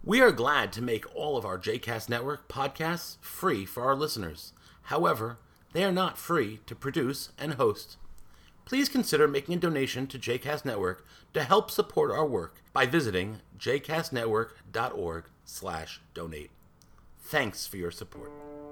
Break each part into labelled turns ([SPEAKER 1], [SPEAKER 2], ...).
[SPEAKER 1] We are glad to make all of our JCast Network podcasts free for our listeners. However, they are not free to produce and host. Please consider making a donation to JCast Network to help support our work by visiting jcastnetwork.org/donate. Thanks for your support.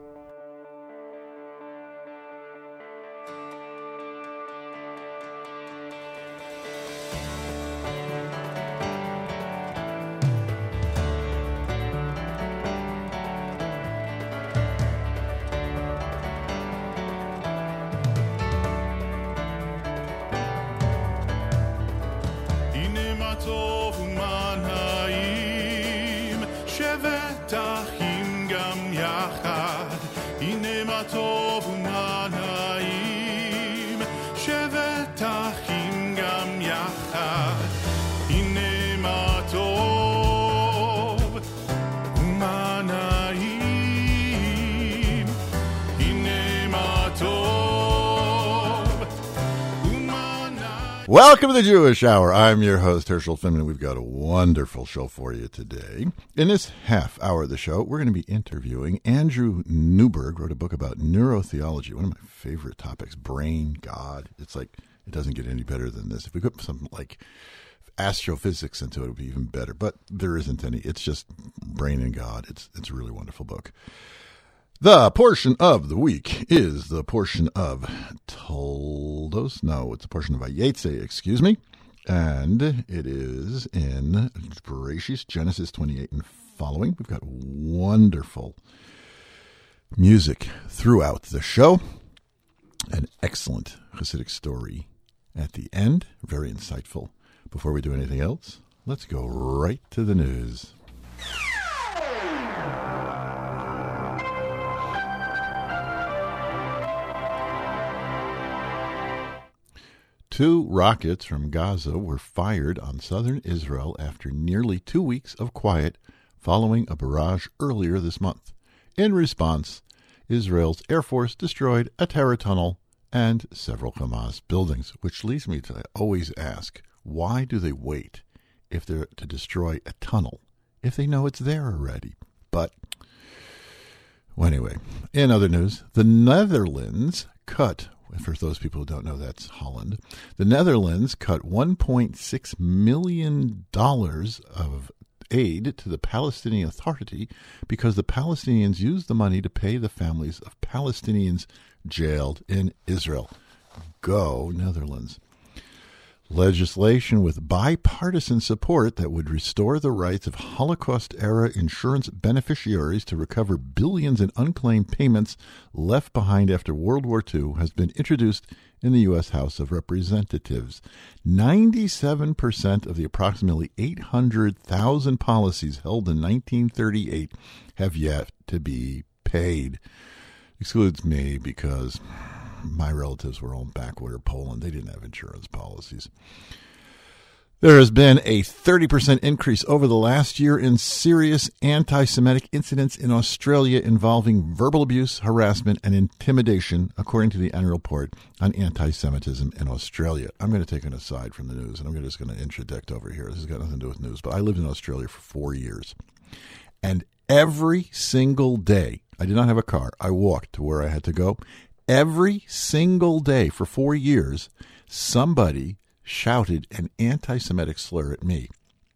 [SPEAKER 2] Welcome to the Jewish Hour. I'm your host, Herschel Finman. We've got a wonderful show for you today. In this half hour of the show, we're going to be interviewing Andrew Newberg, wrote a book about neurotheology, one of my favorite topics, brain, God. It's like, it doesn't get any better than this. If we put something like astrophysics into it, it would be even better. But there isn't any. It's just brain and God. It's a really wonderful book. The portion of the week is the portion of Toldos. No, it's a portion of Vayetze, excuse me. And it is in Bereshit, Genesis 28 and following. We've got wonderful music throughout the show. An excellent Hasidic story at the end. Very insightful. Before we do anything else, let's go right to the news. Two rockets from Gaza were fired on southern Israel after nearly 2 weeks of quiet following a barrage earlier this month. In response, Israel's Air Force destroyed a terror tunnel and several Hamas buildings, which leads me to always ask, why do they wait if they're to destroy a tunnel if they know it's there already? But anyway, in other news, the Netherlands cut, for those people who don't know, that's Holland. The Netherlands cut $1.6 million of aid to the Palestinian Authority because the Palestinians used the money to pay the families of Palestinians jailed in Israel. Go Netherlands. Legislation with bipartisan support that would restore the rights of Holocaust-era insurance beneficiaries to recover billions in unclaimed payments left behind after World War II has been introduced in the U.S. House of Representatives. 97% of the approximately 800,000 policies held in 1938 have yet to be paid. Excludes me because my relatives were all in backwater Poland. They didn't have insurance policies. There has been a 30% increase over the last year in serious anti-Semitic incidents in Australia involving verbal abuse, harassment, and intimidation, according to the annual report on anti-Semitism in Australia. I'm going to take an aside from the news, and I'm just going to interject over here. This has got nothing to do with news, but I lived in Australia for 4 years. And every single day, I did not have a car. I walked to where I had to go. Every single day for 4 years, somebody shouted an anti-Semitic slur at me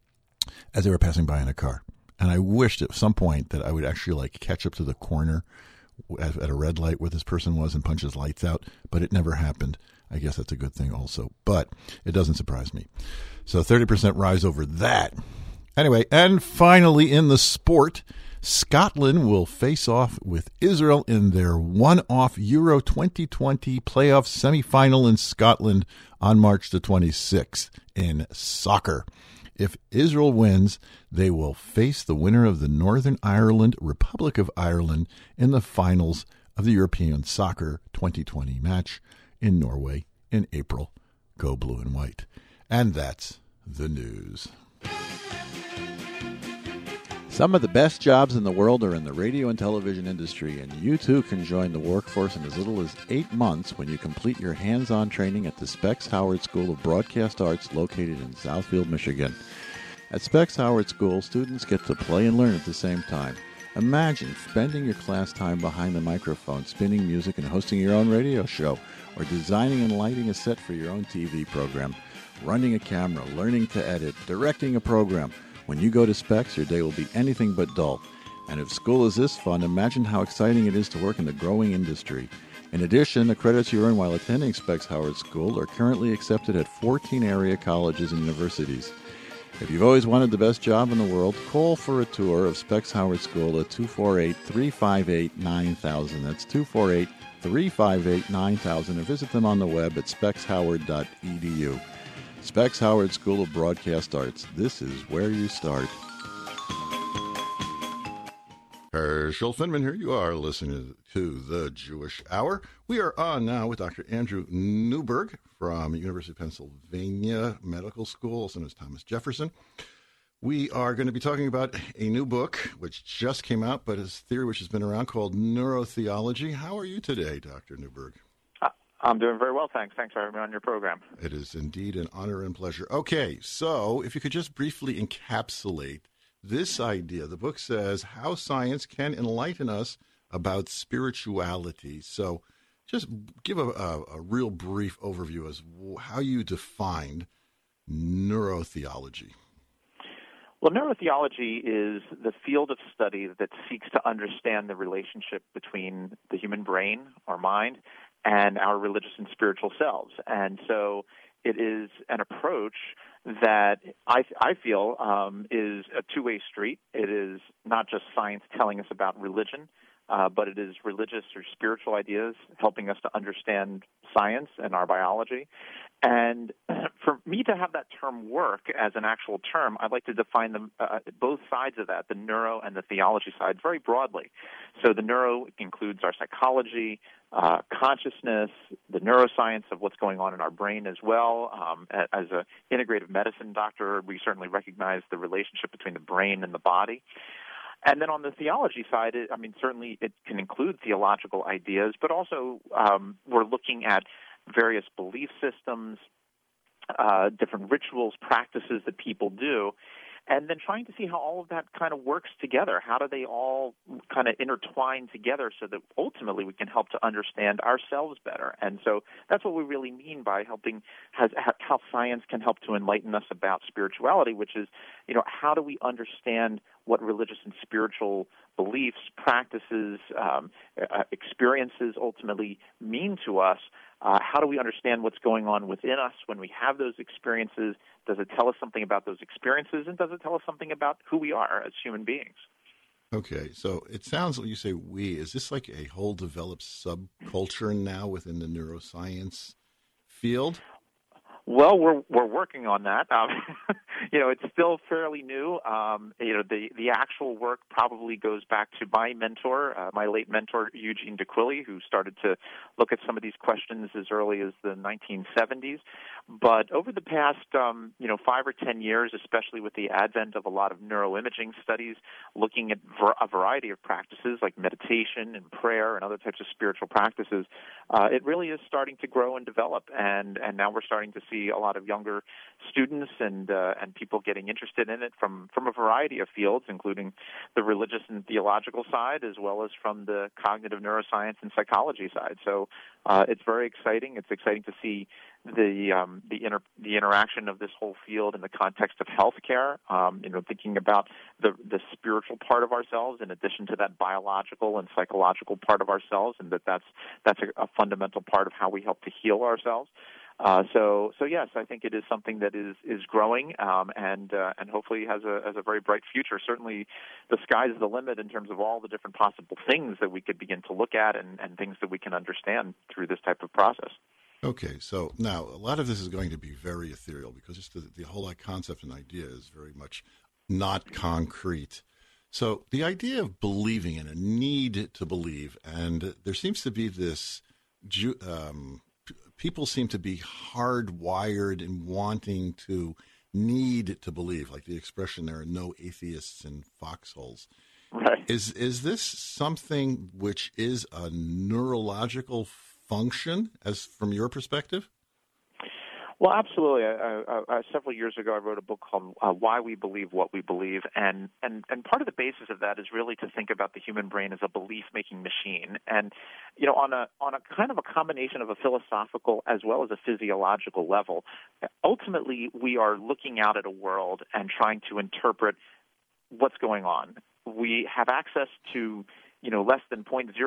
[SPEAKER 2] as they were passing by in a car. And I wished at some point that I would actually catch up to the corner at a red light where this person was and punch his lights out, but it never happened. I guess that's a good thing also, but it doesn't surprise me. So 30% rise over that. Anyway, and finally in the sport, Scotland will face off with Israel in their one-off Euro 2020 playoff semifinal in Scotland on March the 26th in soccer. If Israel wins, they will face the winner of the Northern Ireland, Republic of Ireland, in the finals of the European Soccer 2020 match in Norway in April. Go blue and white. And that's the news. Some of the best jobs in the world are in the radio and television industry, and you too can join the workforce in as little as 8 months when you complete your hands-on training at the Specs Howard School of Broadcast Arts located in Southfield, Michigan. At Specs Howard School, students get to play and learn at the same time. Imagine spending your class time behind the microphone, spinning music and hosting your own radio show, or designing and lighting a set for your own TV program, running a camera, learning to edit, directing a program. When you go to Specs, your day will be anything but dull. And if school is this fun, imagine how exciting it is to work in the growing industry. In addition, the credits you earn while attending Specs Howard School are currently accepted at 14 area colleges and universities. If you've always wanted the best job in the world, call for a tour of Specs Howard School at 248-358-9000. That's 248-358-9000, or visit them on the web at specshoward.edu. Specs Howard School of Broadcast Arts. This is where you start. Herschel Finman here. You are listening to The Jewish Hour. We are on now with Dr. Andrew Newberg from University of Pennsylvania Medical School, also known as Thomas Jefferson. We are going to be talking about a new book which just came out, but it's a theory which has been around, called neurotheology. How are you today, Dr. Newberg?
[SPEAKER 3] I'm doing very well, thanks. Thanks for having me on your program.
[SPEAKER 2] It is indeed an honor and pleasure. Okay, so if you could just briefly encapsulate this idea. The book says how science can enlighten us about spirituality. So just give a real brief overview as how you defined neurotheology.
[SPEAKER 3] Well, neurotheology is the field of study that seeks to understand the relationship between the human brain, our mind, and our religious and spiritual selves. And so it is an approach that I feel is a two-way street. It is not just science telling us about religion, but it is religious or spiritual ideas helping us to understand science and our biology. And for me to have that term work as an actual term, I'd like to define them, both sides of that, the neuro and the theology side, very broadly. So the neuro includes our psychology, consciousness, the neuroscience of what's going on in our brain as well. As an integrative medicine doctor, we certainly recognize the relationship between the brain and the body. And then on the theology side, certainly it can include theological ideas, but also we're looking at various belief systems, different rituals, practices that people do, and then trying to see how all of that kind of works together. How do they all kind of intertwine together so that ultimately we can help to understand ourselves better? And so that's what we really mean by helping, how science can help to enlighten us about spirituality, which is, how do we understand what religious and spiritual beliefs, practices, experiences ultimately mean to us? How do we understand what's going on within us when we have those experiences? Does it tell us something about those experiences, and does it tell us something about who we are as human beings?
[SPEAKER 2] Okay, so it sounds like you say we. Is this like a whole developed subculture now within the neuroscience field?
[SPEAKER 3] Well, we're working on that. It's still fairly new. The actual work probably goes back to my mentor, my late mentor, Eugene DeQuilly, who started to look at some of these questions as early as the 1970s. But over the past, 5 or 10 years, especially with the advent of a lot of neuroimaging studies, looking at a variety of practices like meditation and prayer and other types of spiritual practices, it really is starting to grow and develop. And now we're starting to see a lot of younger students and people getting interested in it from a variety of fields, including the religious and theological side, as well as from the cognitive neuroscience and psychology side. So it's very exciting. It's exciting to see the interaction of this whole field in the context of healthcare. Thinking about the spiritual part of ourselves in addition to that biological and psychological part of ourselves, and that's a fundamental part of how we help to heal ourselves. So yes, I think it is something that is growing and hopefully has a very bright future. Certainly, the sky's the limit in terms of all the different possible things that we could begin to look at and things that we can understand through this type of process.
[SPEAKER 2] Okay, so now a lot of this is going to be very ethereal because just the whole concept and idea is very much not concrete. So the idea of believing and a need to believe, and there seems to be this, people seem to be hardwired in wanting to need to believe, like the expression, there are no atheists in foxholes.
[SPEAKER 3] Right.
[SPEAKER 2] Is this something which is a neurological function, as from your perspective?
[SPEAKER 3] Well, absolutely. Several years ago, I wrote a book called "Why We Believe What We Believe," and part of the basis of that is really to think about the human brain as a belief-making machine, and on a kind of a combination of a philosophical as well as a physiological level. Ultimately, we are looking out at a world and trying to interpret what's going on. We have access to less than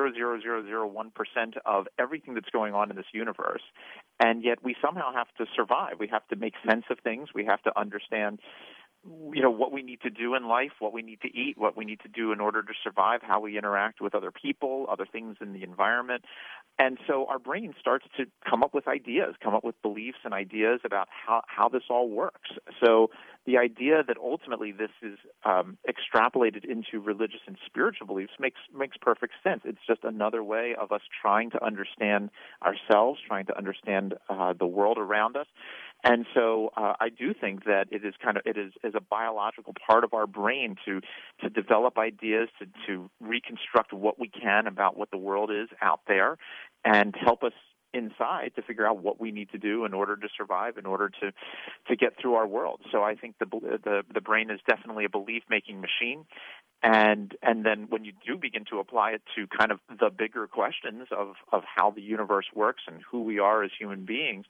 [SPEAKER 3] 0.00001% of everything that's going on in this universe. And yet we somehow have to survive. We have to make sense of things. We have to understand, what we need to do in life, what we need to eat, what we need to do in order to survive, how we interact with other people, other things in the environment. And so our brain starts to come up with ideas, come up with beliefs and ideas about how this all works. So the idea that ultimately this is extrapolated into religious and spiritual beliefs makes perfect sense. It's just another way of us trying to understand ourselves, trying to understand the world around us. And so I do think that it is a biological part of our brain to develop ideas, to reconstruct what we can about what the world is out there, and help us inside to figure out what we need to do in order to survive, in order to get through our world. So I think the brain is definitely a belief-making machine. And then when you do begin to apply it to kind of the bigger questions of how the universe works and who we are as human beings,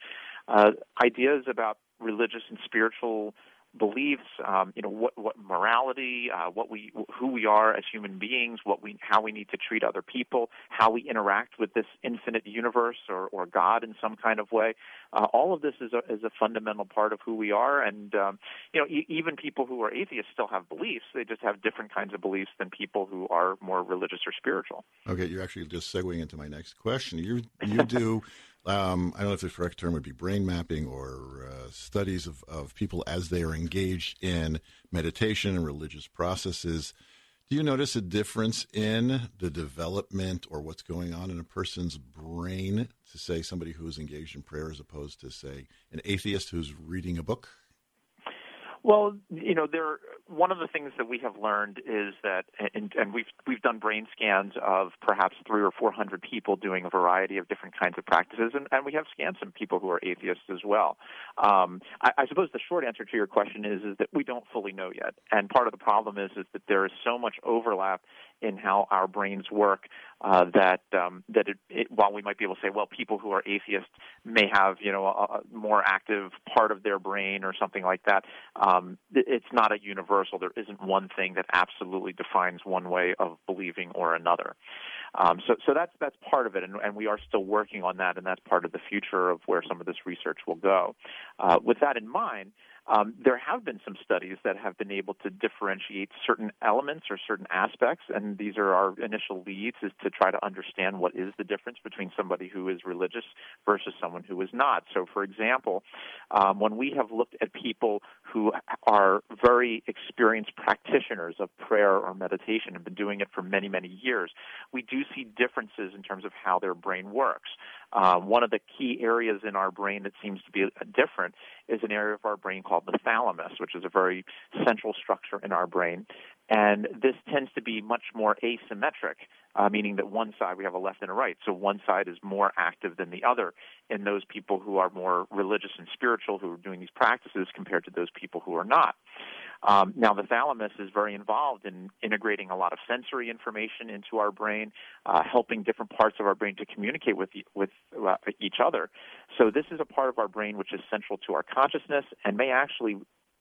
[SPEAKER 3] ideas about religious and spiritual beliefs, what morality, who we are as human beings, how we need to treat other people, how we interact with this infinite universe or God in some kind of way. All of this is a fundamental part of who we are, and even people who are atheists still have beliefs. They just have different kinds of beliefs than people who are more religious or spiritual.
[SPEAKER 2] Okay, you're actually just segueing into my next question. You do. I don't know if the correct term would be brain mapping or studies of people as they are engaged in meditation and religious processes. Do you notice a difference in the development or what's going on in a person's brain to, say, somebody who is engaged in prayer as opposed to, say, an atheist who's reading a book?
[SPEAKER 3] Well, one of the things that we have learned is that, and we've done brain scans of perhaps 300 or 400 people doing a variety of different kinds of practices, and we have scanned some people who are atheists as well. I suppose the short answer to your question is that we don't fully know yet, and part of the problem is that there is so much overlap in how our brains work that while we might be able to say, well, people who are atheists may have a more active part of their brain or something like that. It's not a universal. There isn't one thing that absolutely defines one way of believing or another. So that's part of it, and we are still working on that, and that's part of the future of where some of this research will go. With that in mind, there have been some studies that have been able to differentiate certain elements or certain aspects, and these are our initial leads, is to try to understand what is the difference between somebody who is religious versus someone who is not. So, for example, when we have looked at people who are very experienced practitioners of prayer or meditation and been doing it for many, many years, we do see differences in terms of how their brain works. One of the key areas in our brain that seems to be different is an area of our brain called the thalamus, which is a very central structure in our brain. And this tends to be much more asymmetric, meaning that one side, we have a left and a right. So one side is more active than the other in those people who are more religious and spiritual, who are doing these practices, compared to those people who are not. Now, the thalamus is very involved in integrating a lot of sensory information into our brain, helping different parts of our brain to communicate with each other. So this is a part of our brain which is central to our consciousness and may actually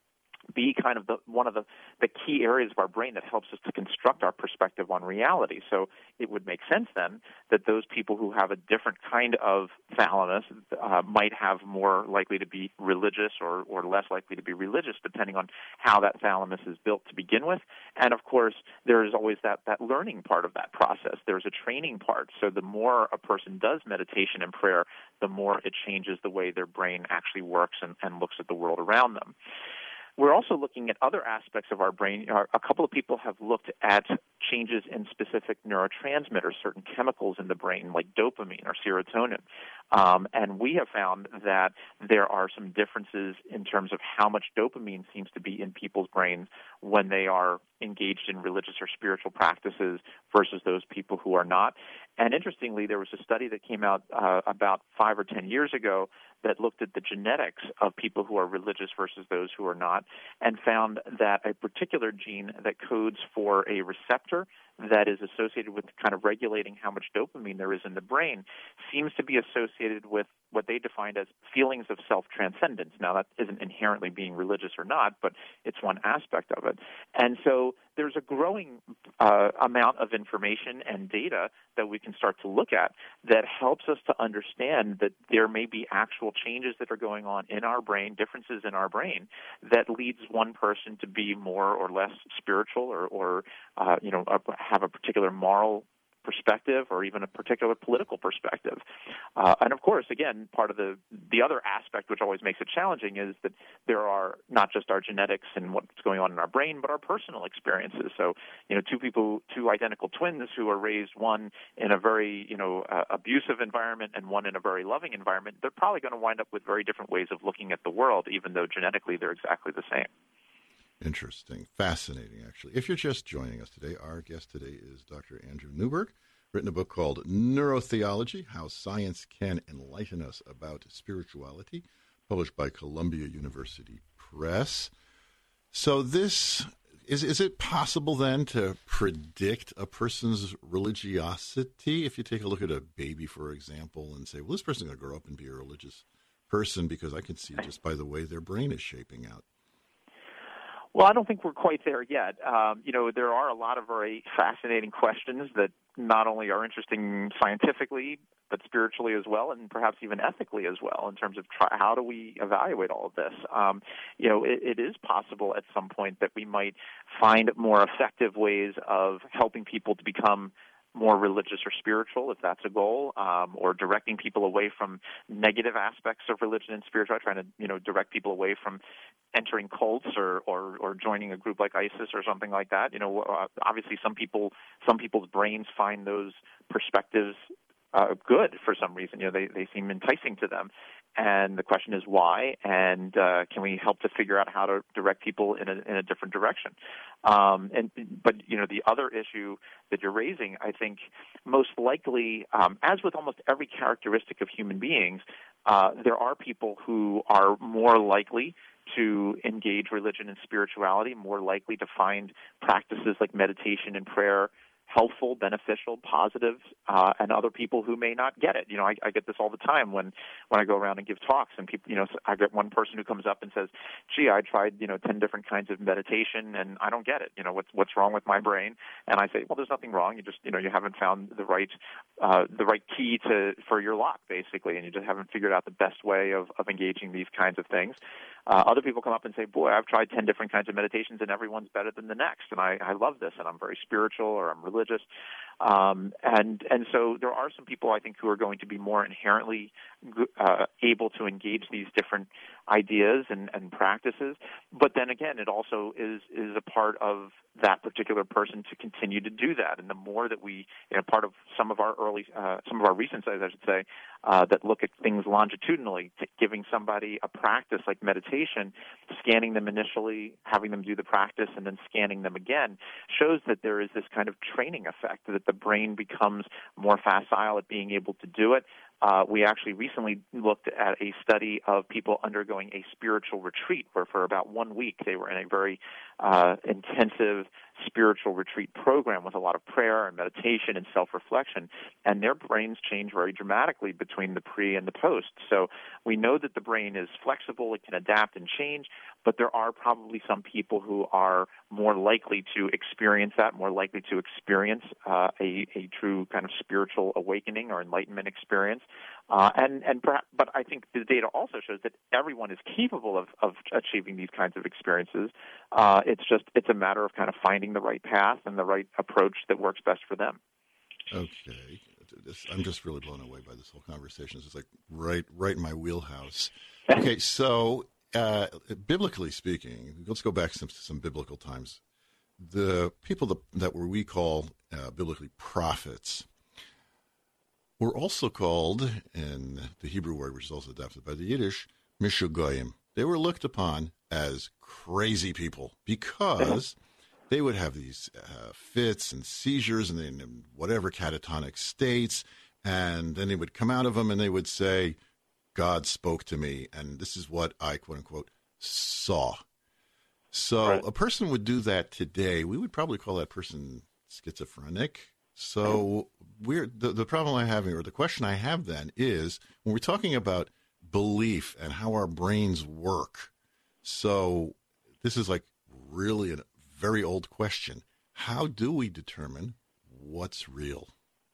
[SPEAKER 3] be kind of one of the key areas of our brain that helps us to construct our perspective on reality. So it would make sense then that those people who have a different kind of thalamus might have more likely to be religious or less likely to be religious, depending on how that thalamus is built to begin with. And of course, there is always that learning part of that process. There's a training part. So the more a person does meditation and prayer, the more it changes the way their brain actually works and looks at the world around them. We're also looking at other aspects of our brain. A couple of people have looked at changes in specific neurotransmitters, certain chemicals in the brain, like dopamine or serotonin. And we have found that there are some differences in terms of how much dopamine seems to be in people's brains when they are engaged in religious or spiritual practices versus those people who are not. And interestingly, there was a study that came out about 5 or 10 years ago that looked at the genetics of people who are religious versus those who are not, and found that a particular gene that codes for a receptor that is associated with kind of regulating how much dopamine there is in the brain seems to be associated with what they defined as feelings of self-transcendence. Now, that isn't inherently being religious or not, but it's one aspect of it. And so there's a growing amount of information and data that we can start to look at that helps us to understand that there may be actual changes that are going on in our brain, differences in our brain, that leads one person to be more or less spiritual or have a particular moral perspective or even a particular political perspective. And of course, again, part of the other aspect which always makes it challenging is that there are not just our genetics and what's going on in our brain, but our personal experiences. So, two identical twins who are raised, one in a very, abusive environment and one in a very loving environment, they're probably going to wind up with very different ways of looking at the world, even though genetically they're exactly the same.
[SPEAKER 2] Interesting. Fascinating, actually. If you're just joining us today, our guest today is Dr. Andrew Newberg, written a book called Neurotheology, How Science Can Enlighten Us About Spirituality, published by Columbia University Press. So this, is it possible then to predict a person's religiosity? If you take a look at a baby, for example, and say, well, this person's going to grow up and be a religious person because I can see just by the way their brain is shaping out.
[SPEAKER 3] Well, I don't think we're quite there yet. There are a lot of very fascinating questions that not only are interesting scientifically, but spiritually as well, and perhaps even ethically as well, in terms of how do we evaluate all of this. It is possible at some point that we might find more effective ways of helping people to become more religious or spiritual, if that's a goal, or directing people away from negative aspects of religion and spirituality, trying to, direct people away from entering cults or joining a group like ISIS or something like that. Obviously some people's brains find those perspectives good for some reason. They seem enticing to them. And the question is why, and can we help to figure out how to direct people in a different direction? But the other issue that you're raising, I think, most likely, as with almost every characteristic of human beings, there are people who are more likely to engage religion and spirituality, more likely to find practices like meditation and prayer helpful, beneficial, positive, and other people who may not get it. I get this all the time when I go around and give talks, and people, I get one person who comes up and says, "Gee, I tried, 10 different kinds of meditation, and I don't get it. What's wrong with my brain?" And I say, "Well, there's nothing wrong. You just, you haven't found the right key for your lock, basically, and you just haven't figured out the best way of engaging these kinds of things." Other people come up and say, "Boy, I've tried 10 different kinds of meditations, and everyone's better than the next, and I love this, and I'm very spiritual, or I'm religious." And so there are some people, I think, who are going to be more inherently able to engage these different ideas and practices. But then again, it also is a part of that particular person to continue to do that. And the more that we, part of some of our recent studies, I should say, that look at things longitudinally, giving somebody a practice like meditation, scanning them initially, having them do the practice, and then scanning them again, shows that there is this kind of training effect, that the brain becomes more facile at being able to do it. We actually recently looked at a study of people undergoing a spiritual retreat where for about 1 week they were in a very intensive spiritual retreat program with a lot of prayer and meditation and self-reflection, and their brains change very dramatically between the pre and the post. So we know that the brain is flexible, it can adapt and change, but there are probably some people who are more likely to experience that, more likely to experience a true kind of spiritual awakening or enlightenment experience. But I think the data also shows that everyone is capable of achieving these kinds of experiences. It's a matter of kind of finding the right path and the right approach that works best for them.
[SPEAKER 2] Okay. I'm just really blown away by this whole conversation. It's like right in my wheelhouse. Okay, so biblically speaking, let's go back to some biblical times. The people that we call biblically prophets, were also called, in the Hebrew word, which is also adapted by the Yiddish, mishugoyim. They were looked upon as crazy people because they would have these fits and seizures and in whatever catatonic states, and then they would come out of them and they would say, God spoke to me, and this is what I, quote unquote, saw. So a person would do that today. We would probably call that person schizophrenic. So the problem I have, or the question I have then is, when we're talking about belief and how our brains work, so this is like really a very old question. How do we determine what's real?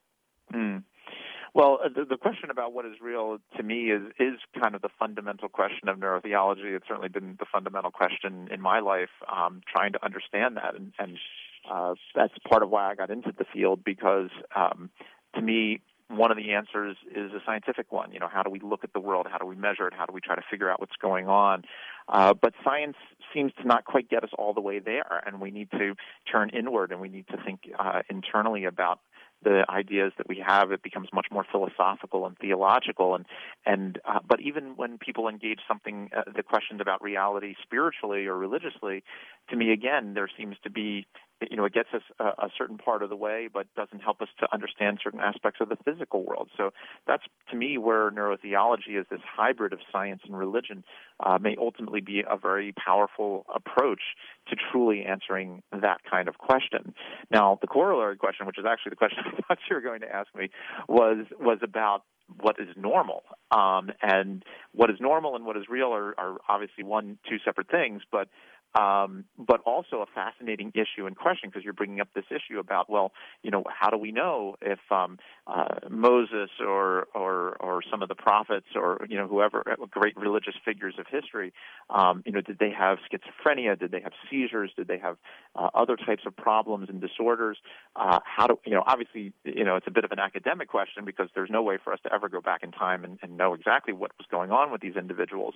[SPEAKER 3] Well, the question about what is real to me is kind of the fundamental question of neurotheology. It's certainly been the fundamental question in my life, trying to understand that. And that's part of why I got into the field, because to me, one of the answers is a scientific one. You know, how do we look at the world? How do we measure it? How do we try to figure out what's going on? But science seems to not quite get us all the way there, and we need to turn inward, and we need to think internally about the ideas that we have. It becomes much more philosophical and theological, but even when people engage the questions about reality spiritually or religiously, to me, again, there seems to be, it gets us a certain part of the way, but doesn't help us to understand certain aspects of the physical world. So that's, to me, where neurotheology is this hybrid of science and religion may ultimately be a very powerful approach to truly answering that kind of question. Now, the corollary question, which is actually the question I thought you were going to ask me, was about what is normal. And what is normal and what is real are obviously two separate things, but also a fascinating issue and question, because you're bringing up this issue about, well, how do we know if Moses or some of the prophets or whoever, great religious figures of history, did they have schizophrenia? Did they have seizures? Did they have other types of problems and disorders? Obviously, it's a bit of an academic question, because there's no way for us to ever go back in time and know exactly what was going on with these individuals.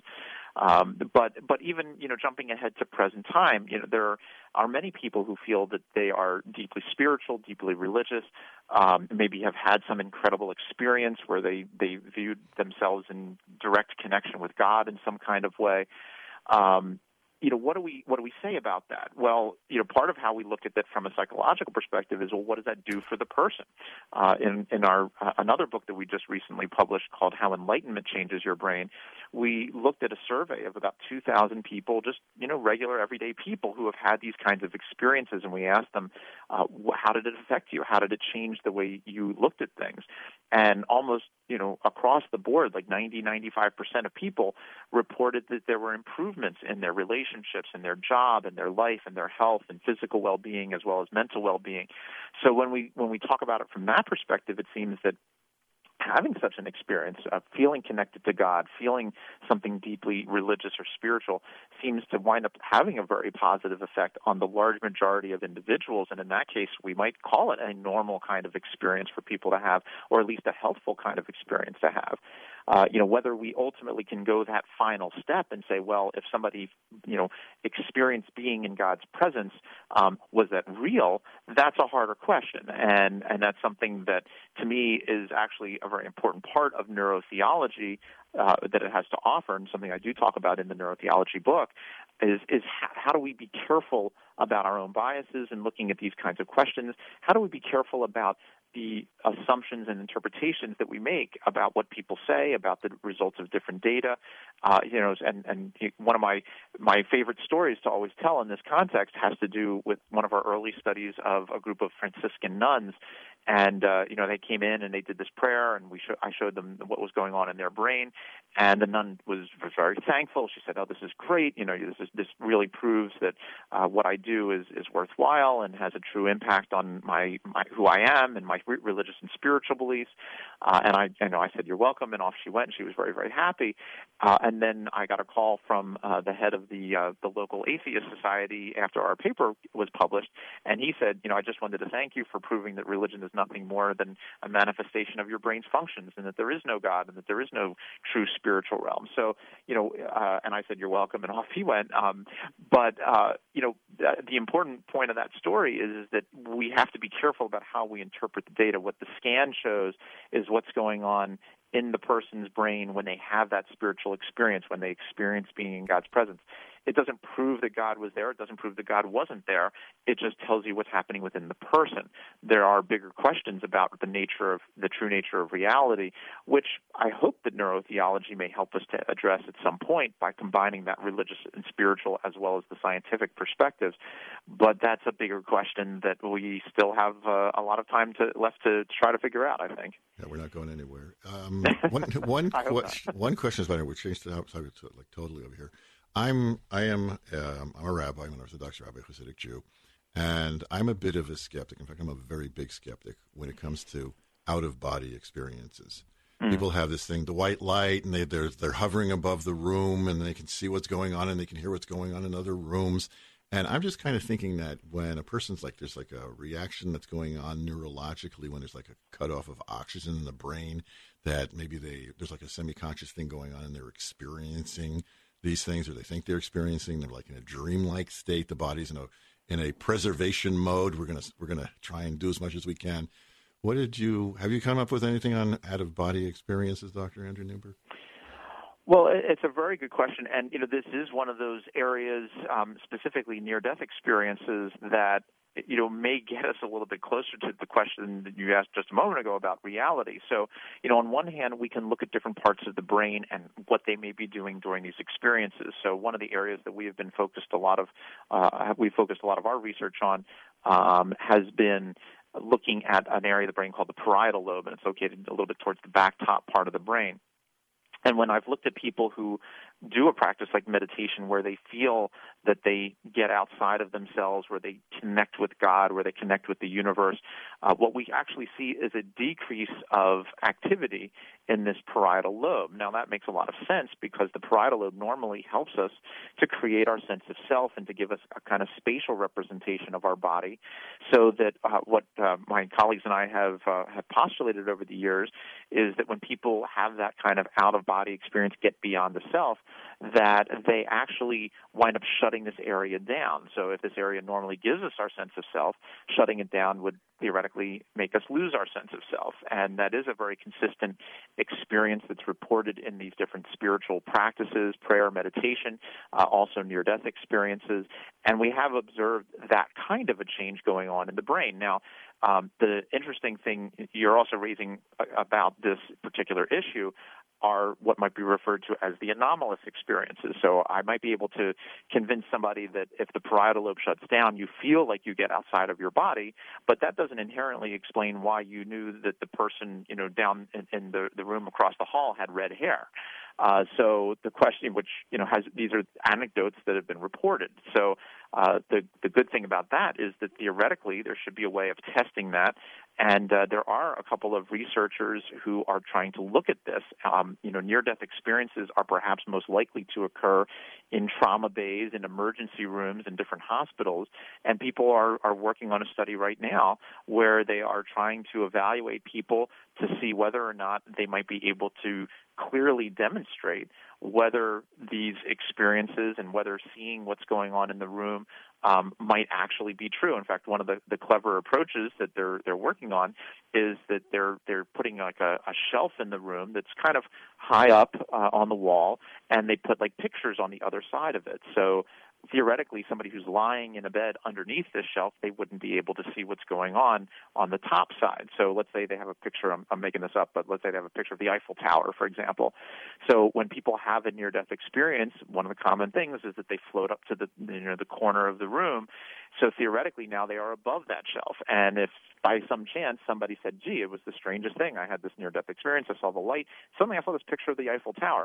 [SPEAKER 3] But even jumping ahead to present time, there are many people who feel that they are deeply spiritual, deeply religious, maybe have had some incredible experience where they viewed themselves in direct connection with God in some kind of way. What do we say about that? Well, part of how we look at that from a psychological perspective is, well, what does that do for the person? In our another book that we just recently published called How Enlightenment Changes Your Brain, we looked at a survey of about 2,000 people, just regular everyday people who have had these kinds of experiences, and we asked them, how did it affect you? How did it change the way you looked at things? And almost across the board, like 95% of people reported that there were improvements in their relationships, in their job, in their life, in their health, and physical well-being, as well as mental well-being. So when we talk about it from that perspective, it seems that having such an experience of feeling connected to God, feeling something deeply religious or spiritual, seems to wind up having a very positive effect on the large majority of individuals. And in that case, we might call it a normal kind of experience for people to have, or at least a healthful kind of experience to have. Whether we ultimately can go that final step and say, well, if somebody, experienced being in God's presence, was that real? That's a harder question. And that's something that, to me, is actually a very important part of neurotheology that it has to offer, and something I do talk about in the neurotheology book, is how do we be careful about our own biases in looking at these kinds of questions? How do we be careful about the assumptions and interpretations that we make about what people say, about the results of different data? And one of my favorite stories to always tell in this context has to do with one of our early studies of a group of Franciscan nuns. And, they came in and they did this prayer, and I showed them what was going on in their brain. And the nun was very thankful. She said, "Oh, this is great. This really proves that what I do is worthwhile and has a true impact on my who I am and my religious and spiritual beliefs." And I said, "You're welcome." And off she went. And she was very, very happy. And then I got a call from the head of the local atheist society after our paper was published, and he said, "I just wanted to thank you for proving that religion is nothing more than a manifestation of your brain's functions, and that there is no God, and that there is no true spiritual realm. So, and I said, "You're welcome," and off he went. But the important point of that story is that we have to be careful about how we interpret the data. What the scan shows is what's going on in the person's brain when they have that spiritual experience, when they experience being in God's presence. It doesn't prove that God was there. It doesn't prove that God wasn't there. It just tells you what's happening within the person. There are bigger questions about the true nature of reality, which I hope that neurotheology may help us to address at some point by combining that religious and spiritual as well as the scientific perspectives. But that's a bigger question that we still have a lot of time left to try to figure out, I think.
[SPEAKER 2] Yeah, we're not going anywhere. One question is about it. We're changed to outside, like totally over here. I'm a rabbi. I'm an Orthodox rabbi, Hasidic Jew, and I'm a bit of a skeptic. In fact, I'm a very big skeptic when it comes to out-of-body experiences. People have this thing, the white light, and they're hovering above the room, and they can see what's going on, and they can hear what's going on in other rooms. And I'm just kind of thinking that when a person's like, there's like a reaction that's going on neurologically when there's like a cutoff of oxygen in the brain, that maybe there's like a semi-conscious thing going on, and they're experiencing these things, or they think they're experiencing. They're like in a dreamlike state. The body's in a preservation mode. We're gonna try and do as much as we can. Have you come up with anything on out of body experiences, Dr. Andrew Newberg?
[SPEAKER 3] Well, it's a very good question, and this is one of those areas, specifically near-death experiences, that may get us a little bit closer to the question that you asked just a moment ago about reality. So, on one hand, we can look at different parts of the brain and what they may be doing during these experiences. So, one of the areas that we have been focused a lot of our research on has been looking at an area of the brain called the parietal lobe, and it's located a little bit towards the back top part of the brain. And when I've looked at people who do a practice like meditation where they feel that they get outside of themselves, where they connect with God, where they connect with the universe, what we actually see is a decrease of activity in this parietal lobe. Now, that makes a lot of sense because the parietal lobe normally helps us to create our sense of self and to give us a kind of spatial representation of our body, so that what my colleagues and I have postulated over the years is that when people have that kind of out-of-body experience, get beyond the self, that they actually wind up shutting this area down. So if this area normally gives us our sense of self, shutting it down would theoretically make us lose our sense of self. And that is a very consistent experience that's reported in these different spiritual practices, prayer, meditation, also near-death experiences. And we have observed that kind of a change going on in the brain. Now, the interesting thing you're also raising about this particular issue are what might be referred to as the anomalous experiences. So I might be able to convince somebody that if the parietal lobe shuts down, you feel like you get outside of your body, but that doesn't inherently explain why you knew that the person, down in the room across the hall had red hair. So the question, which, these are anecdotes that have been reported. So the good thing about that is that theoretically there should be a way of testing that. And there are a couple of researchers who are trying to look at this. Near-death experiences are perhaps most likely to occur in trauma bays, in emergency rooms, in different hospitals. And people are working on a study right now where they are trying to evaluate people to see whether or not they might be able to clearly demonstrate whether these experiences and whether seeing what's going on in the room might actually be true. In fact, one of the clever approaches that they're working on is that they're putting like a shelf in the room that's kind of high up on the wall, and they put like pictures on the other side of it. So theoretically, somebody who's lying in a bed underneath this shelf, they wouldn't be able to see what's going on the top side. So let's say they have a picture, I'm making this up, but let's say they have a picture of the Eiffel Tower, for example. So when people have a near-death experience, one of the common things is that they float up to the corner of the room. So theoretically, now they are above that shelf. And if by some chance somebody said, gee, it was the strangest thing, I had this near-death experience, I saw the light, suddenly I saw this picture of the Eiffel Tower,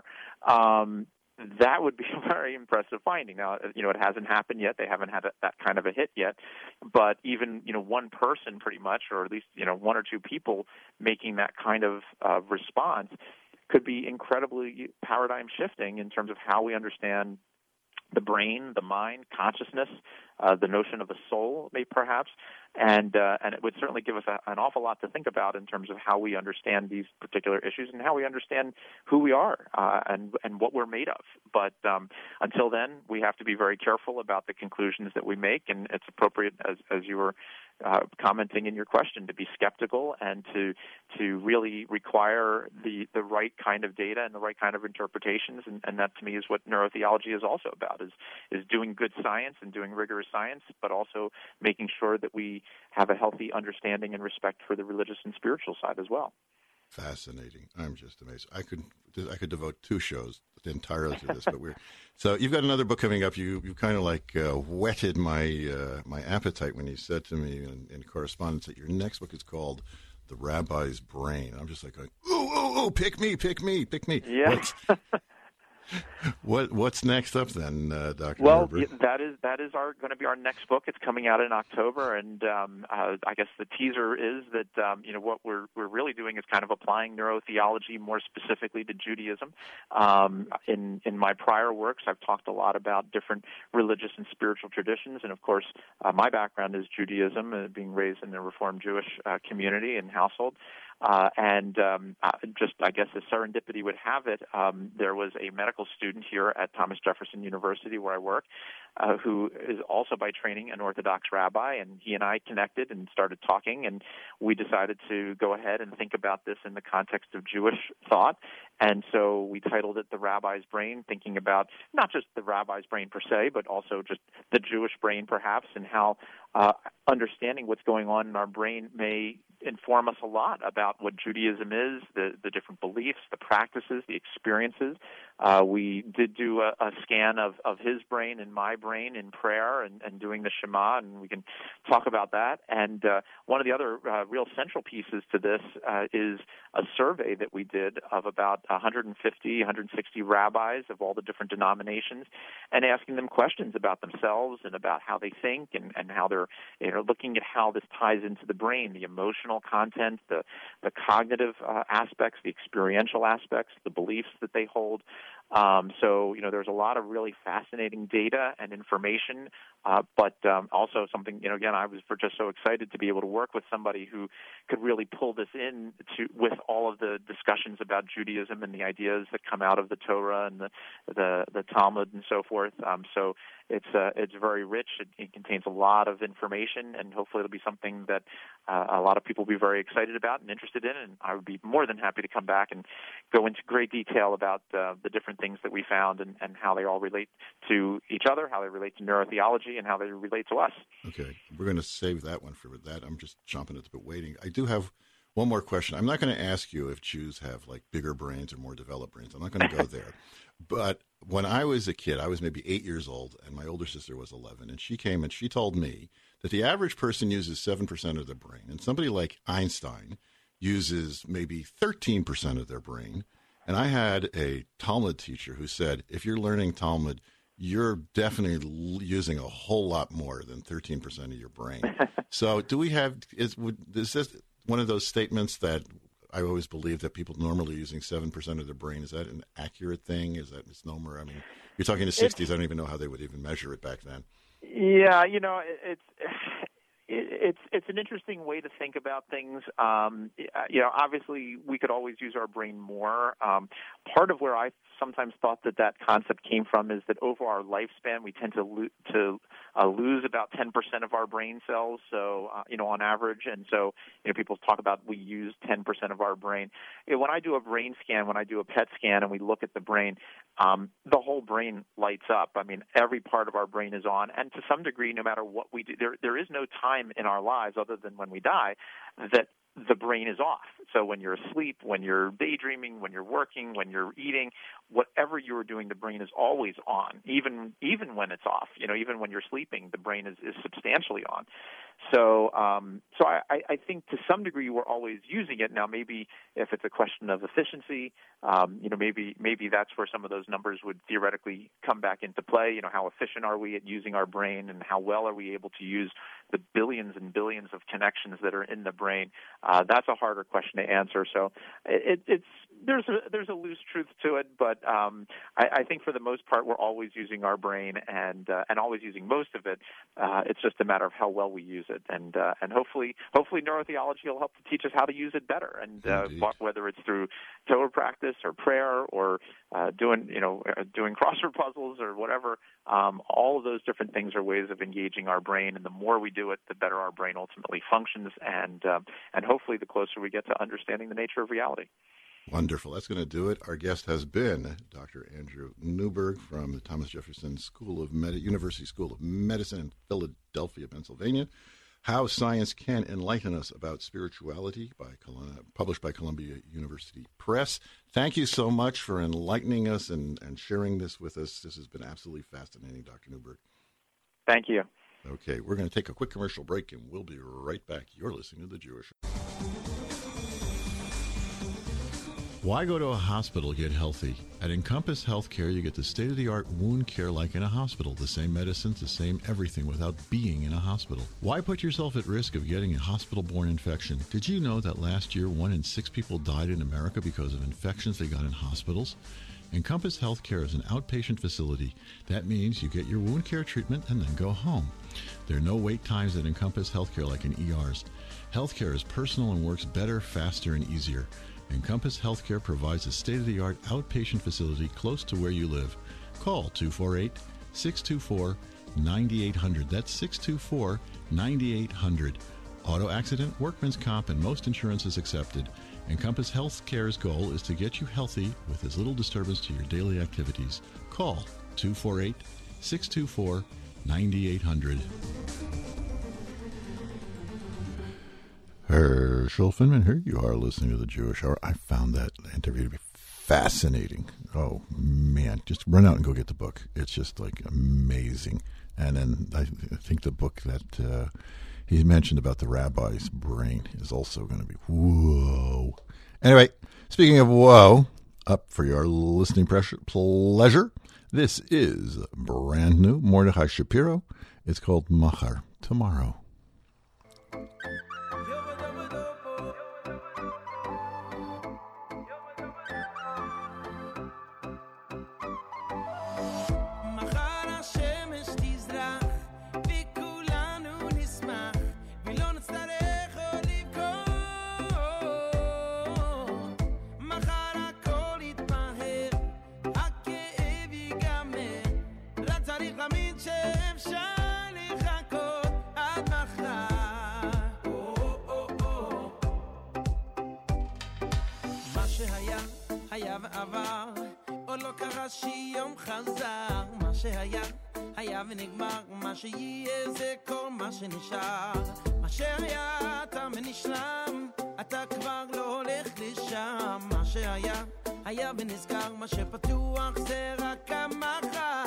[SPEAKER 3] that would be a very impressive finding. Now, it hasn't happened yet. They haven't had that kind of a hit yet. But even, one person pretty much, or at least, one or two people making that kind of response could be incredibly paradigm shifting in terms of how we understand the brain, the mind, consciousness, the notion of a soul, maybe perhaps, and it would certainly give us an awful lot to think about in terms of how we understand these particular issues and how we understand who we are and what we're made of. But until then, we have to be very careful about the conclusions that we make, and it's appropriate, as you were commenting in your question, to be skeptical and to really require the right kind of data and the right kind of interpretations, and that to me is what neurotheology is also about, is doing good science and doing rigorous science, but also making sure that we have a healthy understanding and respect for the religious and spiritual side as well.
[SPEAKER 2] Fascinating. I'm just amazed. I could devote 2 shows entirely to this, but so you've got another book coming up. You kind of like whetted my my appetite when you said to me in correspondence that your next book is called The Rabbi's Brain. I'm just like going, ooh, pick me.
[SPEAKER 3] Yeah.
[SPEAKER 2] What's next up then, Dr.
[SPEAKER 3] Well,
[SPEAKER 2] Nerber?
[SPEAKER 3] that is going to be our next book. It's coming out in October, and I guess the teaser is that what we're really doing is kind of applying neurotheology more specifically to Judaism. In my prior works, I've talked a lot about different religious and spiritual traditions, and of course, my background is Judaism, being raised in a Reformed Jewish community and household. Just, I guess, as serendipity would have it, there was a medical student here at Thomas Jefferson University where I work, who is also by training an Orthodox rabbi, and he and I connected and started talking, and we decided to go ahead and think about this in the context of Jewish thought. And so we titled it The Rabbi's Brain, thinking about not just the rabbi's brain per se, but also just the Jewish brain perhaps, and how understanding what's going on in our brain may inform us a lot about what Judaism is, the different beliefs, the practices, the experiences. We did do a scan of his brain and my brain in prayer and doing the Shema, and we can talk about that. And one of the other real central pieces to this is a survey that we did of about 150, 160 rabbis of all the different denominations, and asking them questions about themselves and about how they think and how they're looking at how this ties into the brain, the emotional content, the cognitive aspects, the experiential aspects, the beliefs that they hold. So there's a lot of really fascinating data and information, but also something, again, I was just so excited to be able to work with somebody who could really pull this in with all of the discussions about Judaism and the ideas that come out of the Torah and the Talmud and so forth. So it's very rich. It contains a lot of information, and hopefully it'll be something that a lot of people will be very excited about and interested in, and I would be more than happy to come back and go into great detail about the different things that we found and how they all relate to each other, how they relate to neurotheology, and how they relate to us.
[SPEAKER 2] Okay, we're going to save that one for that. I'm just chomping at the bit waiting. I do have one more question. I'm not going to ask you if Jews have like bigger brains or more developed brains. I'm not going to go there. But when I was a kid, I was maybe 8 years old, and my older sister was 11, and she came and she told me that the average person uses 7% of their brain, and somebody like Einstein uses maybe 13% of their brain. And I had a Talmud teacher who said, if you're learning Talmud, you're definitely using a whole lot more than 13% of your brain. So do we have, is this one of those statements that I always believe that people normally using 7% of their brain? Is that an accurate thing? Is that misnomer? I mean, you're talking the 60s. I don't even know how they would even measure it back then.
[SPEAKER 3] Yeah, it's an interesting way to think about things. Obviously we could always use our brain more. Part of where I sometimes thought that concept came from is that over our lifespan we tend to lose about 10% of our brain cells. So on average, and so people talk about we use 10% of our brain. When I do a brain scan, when I do a PET scan, and we look at the brain, the whole brain lights up. I mean, every part of our brain is on, and to some degree, no matter what we do, there is no time in our lives other than when we die that the brain is off. So when you're asleep, when you're daydreaming, when you're working, when you're eating, whatever you're doing, the brain is always on, even when it's off. Even when you're sleeping, the brain is substantially on. So I think to some degree we're always using it. Now, maybe if it's a question of efficiency, maybe that's where some of those numbers would theoretically come back into play. How efficient are we at using our brain, and how well are we able to use the billions and billions of connections that are in the brain, that's a harder question to answer. So there's a loose truth to it, but I think for the most part we're always using our brain and always using most of it. It's just a matter of how well we use it, and hopefully neurotheology will help to teach us how to use it better. And whether it's through Torah practice or prayer or doing crossword puzzles or whatever, all of those different things are ways of engaging our brain. And the more we do it, the better our brain ultimately functions, and hopefully the closer we get to understanding the nature of reality.
[SPEAKER 2] Wonderful. That's going to do it. Our guest has been Dr. Andrew Newberg from the Thomas Jefferson University School of Medicine in Philadelphia, Pennsylvania. How Science Can Enlighten Us About Spirituality, published by Columbia University Press. Thank you so much for enlightening us and sharing this with us. This has been absolutely fascinating, Dr. Newberg.
[SPEAKER 3] Thank you.
[SPEAKER 2] Okay, we're going to take a quick commercial break, and we'll be right back. You're listening to The Jewish. Why go to a hospital to get healthy? At Encompass Healthcare, you get the state-of-the-art wound care like in a hospital. The same medicines, the same everything without being in a hospital. Why put yourself at risk of getting a hospital-borne infection? Did you know that last year 1 in 6 people died in America because of infections they got in hospitals? Encompass Healthcare is an outpatient facility. That means you get your wound care treatment and then go home. There are no wait times at Encompass Healthcare like in ERs. Healthcare is personal and works better, faster, and easier. Encompass Healthcare provides a state-of-the-art outpatient facility close to where you live. Call 248-624-9800. That's 624-9800. Auto accident, workman's comp, and most insurance is accepted. Encompass Healthcare's goal is to get you healthy with as little disturbance to your daily activities. Call 248-624-9800. Herschel Finman, here you are listening to The Jewish Hour. I found that interview to be fascinating. Oh, man. Just run out and go get the book. It's just, like, amazing. And then I think the book that he mentioned about the rabbi's brain is also going to be whoa. Anyway, speaking of whoa, up for your listening pleasure, this is brand new Mordechai Shapiro. It's called Machar, Tomorrow.
[SPEAKER 4] היה ועבר, עוד לא קרה שיום חזר. מה שהיה, היה ונגמר. מה שיהיה זה כל מה שנשאר. מה שהיה תם ונשלם, אתה כבר לא הולך לשם. מה שהיה, היה ונזכר. מה שפתוח זה רק המחר.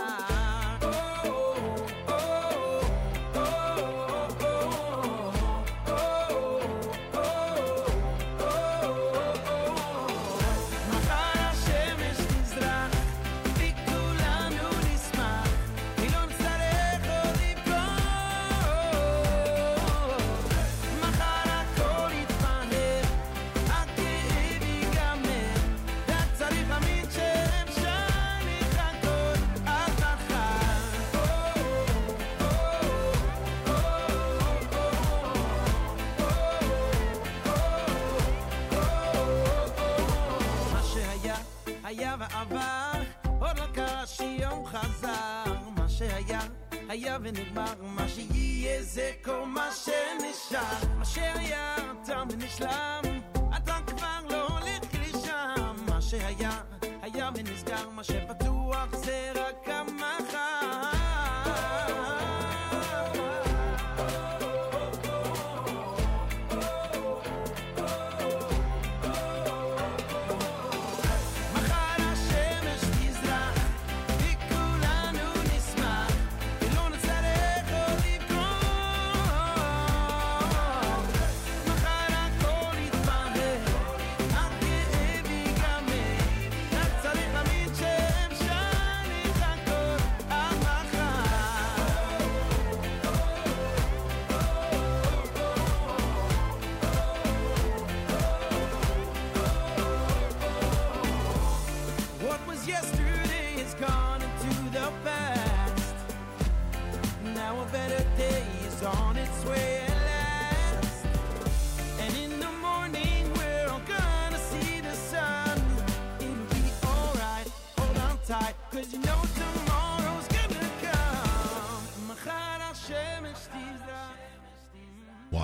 [SPEAKER 4] היה ועבר, עוד לא קרה שיום חזר. מה שהיה, היה ונגמר. מה שיהיה זה כל מה שנשאר. מה שהיה תם ונשלם, אתה כבר לא הולך לשם. מה שהיה, היה ונזכר. מה שפתוח זה רק המחר.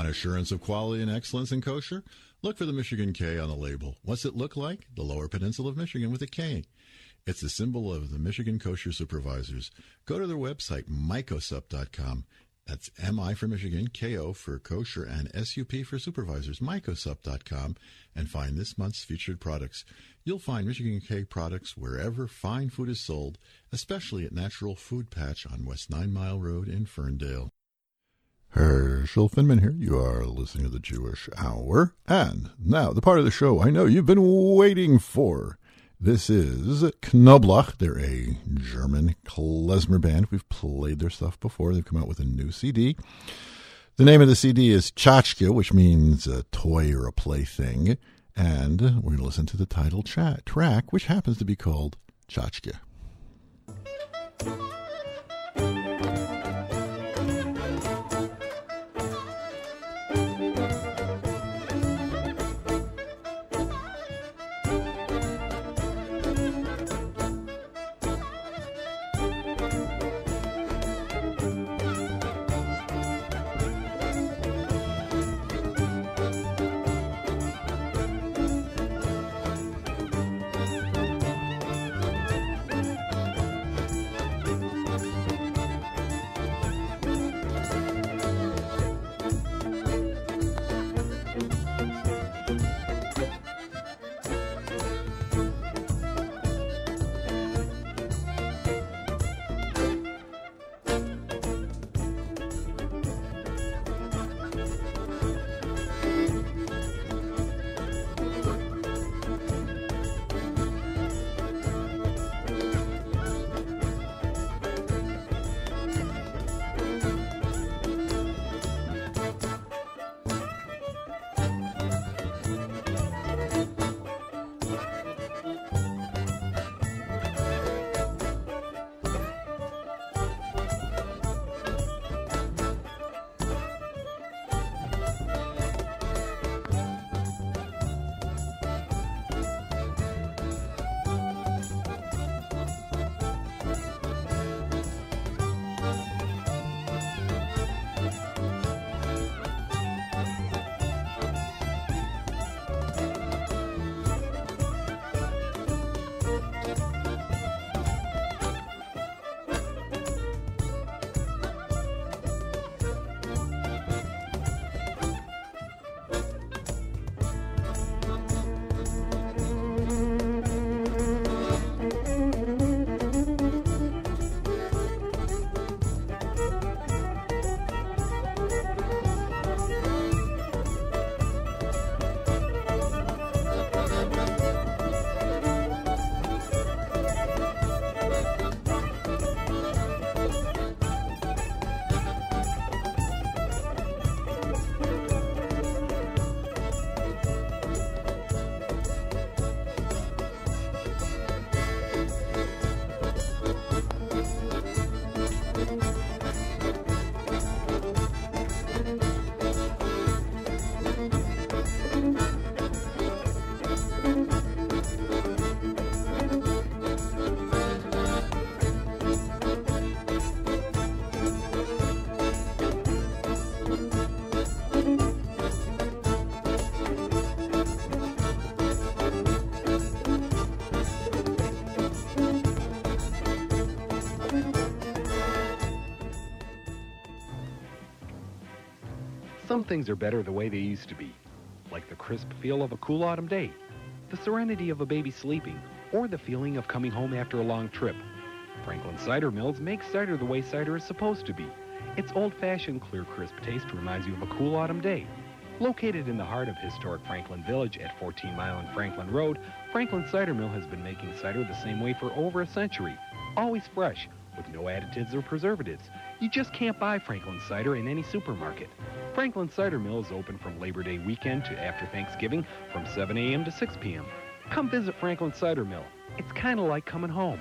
[SPEAKER 2] Want assurance of quality and excellence in kosher? Look for the Michigan K on the label. What's it look like? The Lower Peninsula of Michigan with a K. It's the symbol of the Michigan Kosher Supervisors. Go to their website, mycosup.com. That's M-I for Michigan, K-O for kosher, and S-U-P for supervisors, mycosup.com, and find this month's featured products. You'll find Michigan K products wherever fine food is sold, especially at Natural Food Patch on West 9 Mile Road in Ferndale. Herschel Finman here. You are listening to the Jewish Hour. And now, the part of the show I know you've been waiting for. This is Knoblauch. They're a German klezmer band. We've played their stuff before. They've come out with a new CD. The name of the CD is Tchotchke, which means a toy or a plaything. And we're going to listen to the title track, which happens to be called Tchotchke.
[SPEAKER 5] Some things are better the way they used to be, like the crisp feel of a cool autumn day, the serenity of a baby sleeping, or the feeling of coming home after a long trip. Franklin Cider Mills makes cider the way cider is supposed to be. Its old-fashioned, clear, crisp taste reminds you of a cool autumn day. Located in the heart of historic Franklin Village at 14 Mile and Franklin Road, Franklin Cider Mill has been making cider the same way for over a century, always fresh, with no additives or preservatives. You just can't buy Franklin cider in any supermarket. Franklin Cider Mill is open from Labor Day weekend to after Thanksgiving from 7 a.m. to 6 p.m. Come visit Franklin Cider Mill. It's kind of like coming home.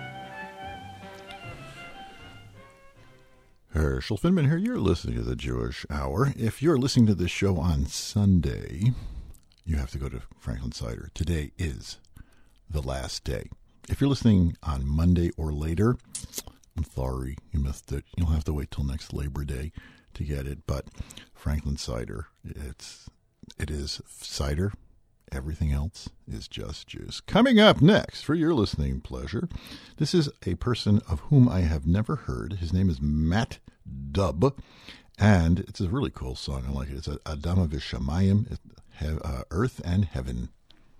[SPEAKER 2] Herschel Finman here. You're listening to the Jewish Hour. If you're listening to this show on Sunday, you have to go to Franklin Cider. Today is the last day. If you're listening on Monday or later, I'm sorry, you missed it. You'll have to wait till next Labor Day to get it, but Franklin cider, it is cider. Everything else is just juice. Coming up next, for your listening pleasure, this is a person of whom I have never heard. His name is Matt Dubb, and it's a really cool song. I like it. It's Adama Vishamayim, Earth and Heaven.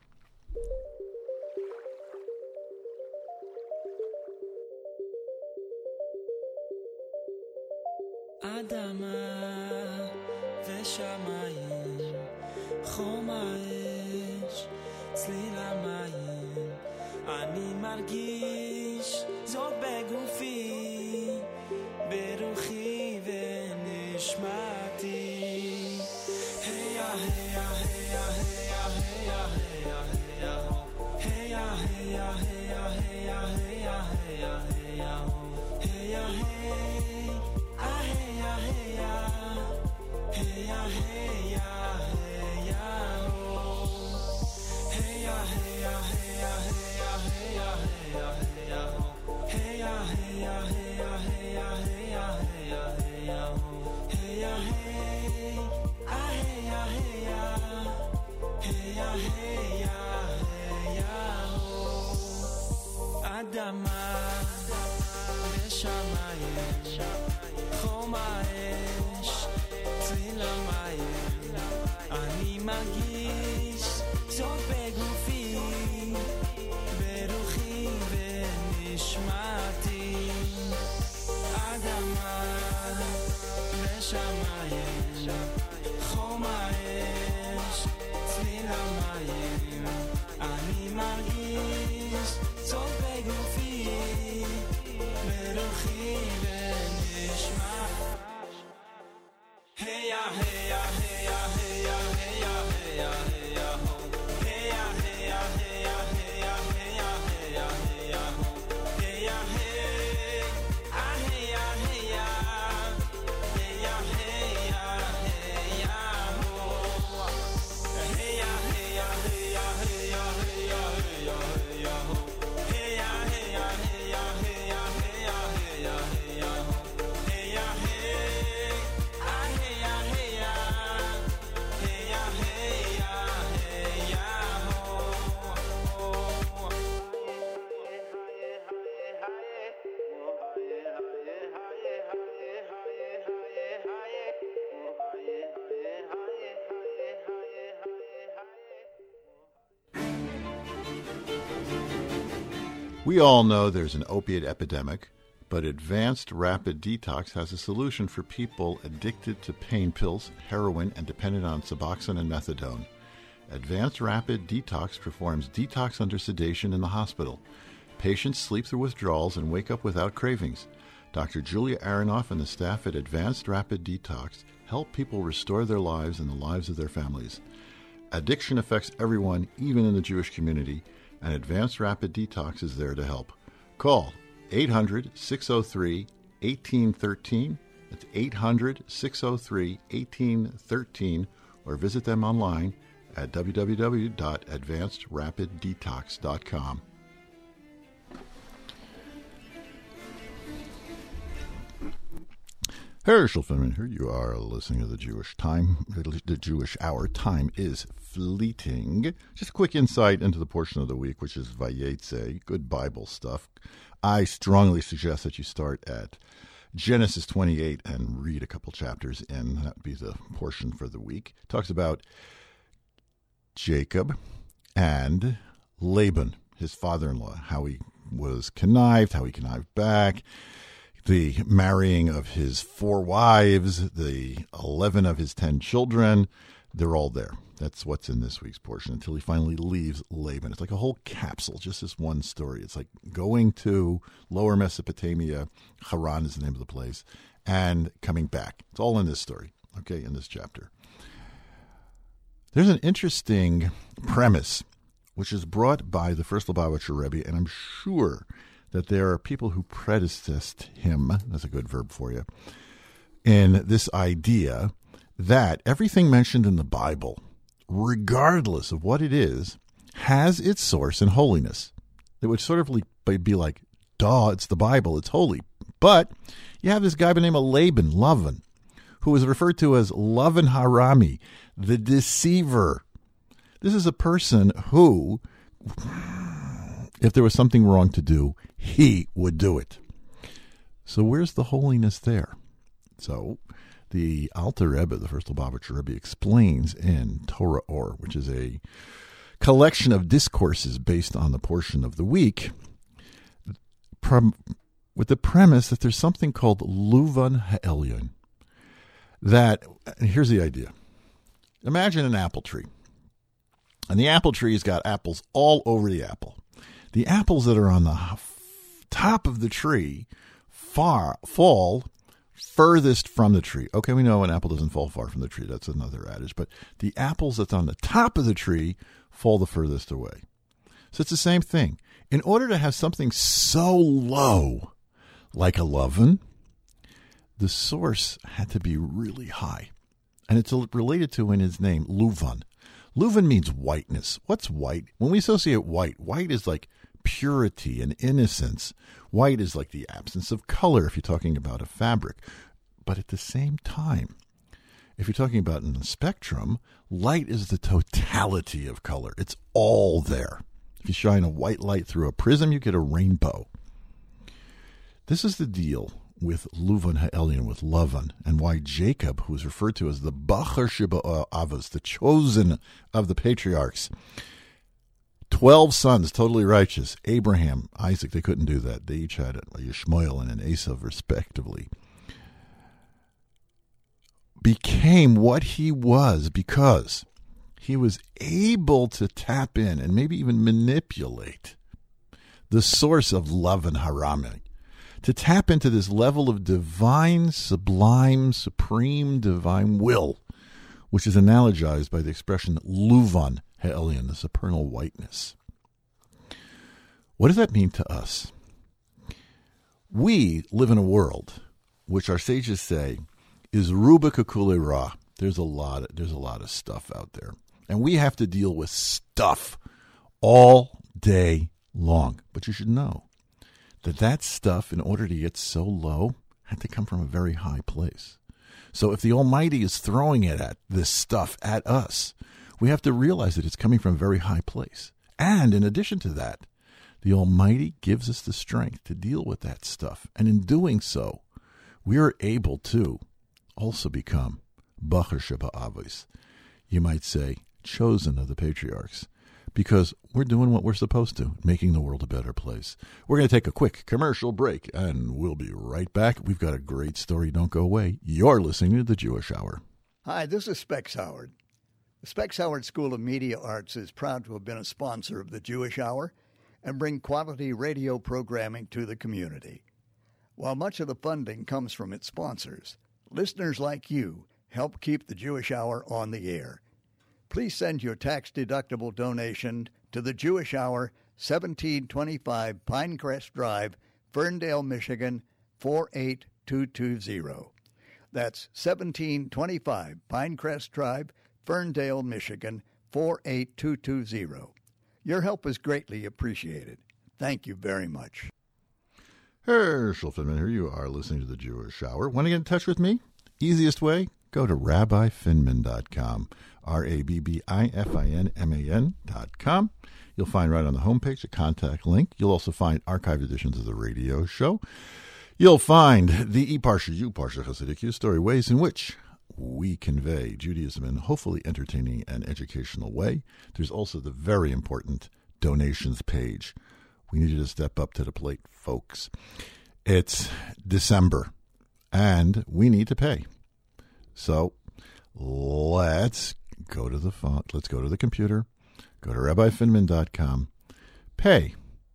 [SPEAKER 6] Adama Vishamayim Chomayish צליל המים אני מרגיש זאת בגופי ברוחי ונשמתי היה היה היה היה היה היה היה היה היה היה היה היה היה אדמה ושמיים חום האש צליל המים אני מרגיש זאת בגופי ברוחי ונשמתי אדמה ושמיים חום האש צליל המים אני מרגיש זאת בגופי ברוחי ונשמתי Heya, heya, heya, heya, heya, heya, heya, ho. Heya, heya, heya, heya, heya, heya, heya, ho. Heya, hey, ah, heya, heya, heya, heya, heya, ho. Heya, heya, heya, heya, heya, heya, heya, ho. Heya, heya, heya, heya, heya, heya, heya, ho. Heya, hey.
[SPEAKER 2] We all know there's an opiate epidemic, but Advanced Rapid Detox has a solution for people addicted to pain pills, heroin, and dependent on Suboxone and methadone. Advanced Rapid Detox performs detox under sedation in the hospital. Patients sleep through withdrawals and wake up without cravings. Dr. Julia Aronoff and the staff at Advanced Rapid Detox help people restore their lives and the lives of their families. Addiction affects everyone, even in the Jewish community, and Advanced Rapid Detox is there to help. Call 800-603-1813. That's 800-603-1813, or visit them online at www.advancedrapiddetox.com. Herschel Finman here. You are listening to the Jewish Time, the Jewish Hour. Time is fleeting. Just a quick insight into the portion of the week, which is Vayetze, good Bible stuff. I strongly suggest that you start at Genesis 28 and read a couple chapters in. That would be the portion for the week. It talks about Jacob and Laban, his father-in-law, how he was connived, how he connived back, the marrying of his 4 wives, the 11 of his 10 children. They're all there. That's what's in this week's portion until he finally leaves Laban. It's like a whole capsule, just this one story. It's like going to Lower Mesopotamia, Haran is the name of the place, and coming back. It's all in this story, okay, in this chapter. There's an interesting premise, which is brought by the first Lubavitcher Rebbe, and I'm sure that there are people who predecessed him, that's a good verb for you, in this idea that everything mentioned in the Bible, regardless of what it is, has its source in holiness. It would sort of be like, duh, it's the Bible, it's holy. But you have this guy by the name of Laban, who is referred to as Lavan Harami, the deceiver. This is a person who, if there was something wrong to do, he would do it. So where's the holiness there? So the Alter Rebbe, the first Lubavitcher Rebbe, explains in Torah Or, which is a collection of discourses based on the portion of the week, with the premise that there's something called Luvan Ha'elyon. That, and here's the idea. Imagine an apple tree. And the apple tree's got apples all over the apple. The apples that are on the top of the tree fall furthest from the tree. Okay, we know an apple doesn't fall far from the tree. That's another adage. But the apples that's on the top of the tree fall the furthest away. So it's the same thing. In order to have something so low, like a Lavan, the source had to be really high. And it's related to in his name, Luvan. Luvan means whiteness. What's white? When we associate white, white is like purity and innocence. White is like the absence of color if you're talking about a fabric. But at the same time, if you're talking about in the spectrum, light is the totality of color. It's all there. If you shine a white light through a prism, you get a rainbow. This is the deal with Luvan Ha'elyon, with Lavan, and why Jacob, who is referred to as the Bachar Sheba'avos, the chosen of the patriarchs, 12 sons, totally righteous, Abraham, Isaac, they couldn't do that. They each had a Yishmael and an Esav, respectively, became what he was because he was able to tap in and maybe even manipulate the source of Lavan Harami, to tap into this level of divine, sublime, supreme, divine will, which is analogized by the expression Luvan Ha'elyon, the supernal whiteness. What does that mean to us? We live in a world which our sages say is ruba kekule ra. There's a lot of stuff out there, and we have to deal with stuff all day long. But you should know that stuff, in order to get so low, had to come from a very high place. So if the Almighty is throwing it at this stuff at us, we have to realize that it's coming from a very high place. And in addition to that, the Almighty gives us the strength to deal with that stuff. And in doing so, we are able to also become Bachar Sheba'avos. You might say, chosen of the patriarchs. Because we're doing what we're supposed to, making the world a better place. We're going to take a quick commercial break, and we'll be right back. We've got a great story. Don't go away. You're listening to The Jewish Hour.
[SPEAKER 7] Hi, this is Specs Howard. The Specs Howard School of Media Arts is proud to have been a sponsor of The Jewish Hour and bring quality radio programming to the community. While much of the funding comes from its sponsors, listeners like you help keep The Jewish Hour on the air. Please send your tax-deductible donation to The Jewish Hour, 1725 Pinecrest Drive, Ferndale, Michigan, 48220. That's 1725 Pinecrest Drive, Ferndale, Michigan, 48220. Your help is greatly appreciated. Thank you very much.
[SPEAKER 2] Herschel Finman here. You are listening to The Jewish Hour. Want to get in touch with me? Easiest way? Go to rabbifinman.com, RABBIFINMAN.com. You'll find right on the homepage a contact link. You'll also find archived editions of the radio show. You'll find the E-Parsha, U-Parsha, Hasidic U-Story, ways in which we convey Judaism in a hopefully entertaining and educational way. There's also the very important donations page. We need you to step up to the plate, folks. It's December, and we need to pay. So let's go to the phone. Let's go to the computer. Go to rabbifinman.com. Pay.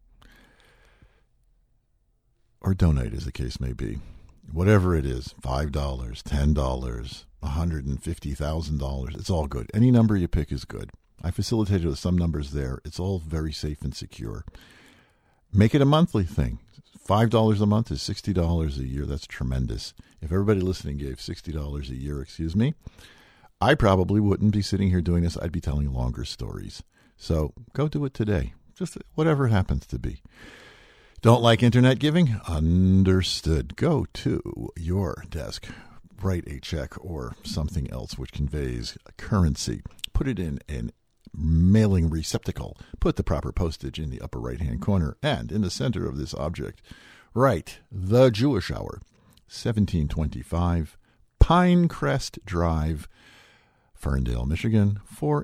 [SPEAKER 2] Or donate, as the case may be. Whatever it is, $5, $10, $150,000. It's all good. Any number you pick is good. I facilitated with some numbers there. It's all very safe and secure. Make it a monthly thing. $5 a month is $60 a year. That's tremendous. If everybody listening gave $60 a year, I probably wouldn't be sitting here doing this. I'd be telling longer stories. So go do it today. Just whatever it happens to be. Don't like internet giving? Understood. Go to your desk. write a check or something else which conveys currency. Put it in an mailing receptacle. Put the proper postage in the upper right-hand corner. And in the center of this object, write The Jewish Hour, 1725 Pinecrest Drive, Ferndale, Michigan,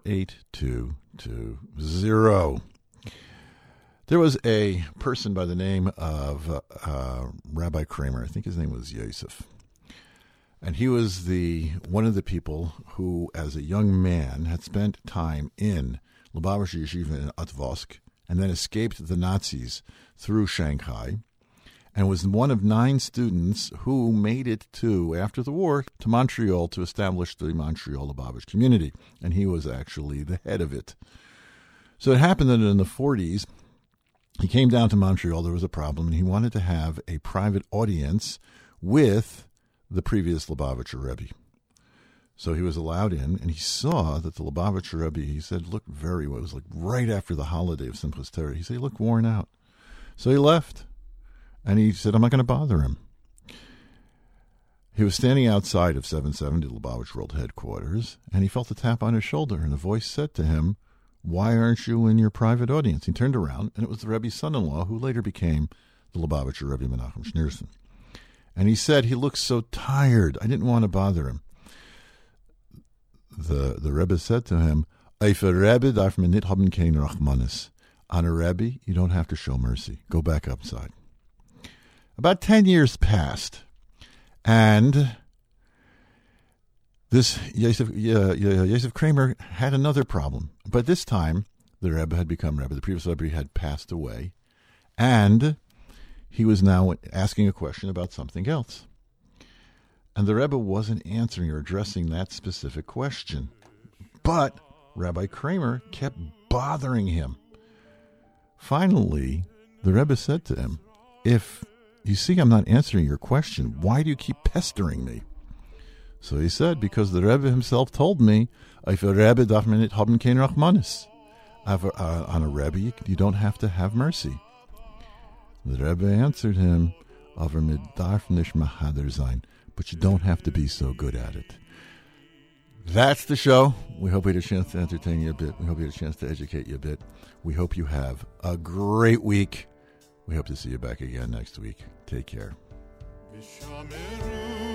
[SPEAKER 2] 48220. There was a person by the name of Rabbi Kramer. I think his name was Yosef. And he was one of the people who, as a young man, had spent time in Lubavitcher Yeshiva in Otvosk and then escaped the Nazis through Shanghai, and was one of 9 students who made it after the war, to Montreal to establish the Montreal Lubavitch community. And he was actually the head of it. So it happened that in the 40s, he came down to Montreal. There was a problem, and he wanted to have a private audience with the previous Lubavitcher Rebbe. So he was allowed in, and he saw that the Lubavitcher Rebbe, he said, looked very well. It was like right after the holiday of Simchas Torah. He said he looked worn out. So he left, and he said, I'm not going to bother him. He was standing outside of 770 Lubavitch World Headquarters, and he felt a tap on his shoulder, and a voice said to him, why aren't you in your private audience? He turned around, and it was the Rebbe's son-in-law, who later became the Lubavitcher Rebbe Menachem Schneerson. And he said he looked so tired. I didn't want to bother him. The Rebbe said to him, Auf a Rebbe darf man nicht haben kein Rachmanis. On a Rebbe, you don't have to show mercy. Go back outside. About 10 years passed, and this Yosef Kramer had another problem. But this time, the Rebbe had become Rebbe. The previous Rebbe had passed away, and he was now asking a question about something else. And the Rebbe wasn't answering or addressing that specific question. But Rabbi Kramer kept bothering him. Finally, the Rebbe said to him, if you see I'm not answering your question, why do you keep pestering me? So he said, because the Rebbe himself told me, if a Rebbe darf man nicht haben kein Rachmanis. On a Rebbe, you don't have to have mercy. The Rebbe answered him, aber mit darf nicht mahader sein, but you don't have to be so good at it. That's the show. We hope we had a chance to entertain you a bit. We hope we had a chance to educate you a bit. We hope you have a great week. We hope to see you back again next week. Take care.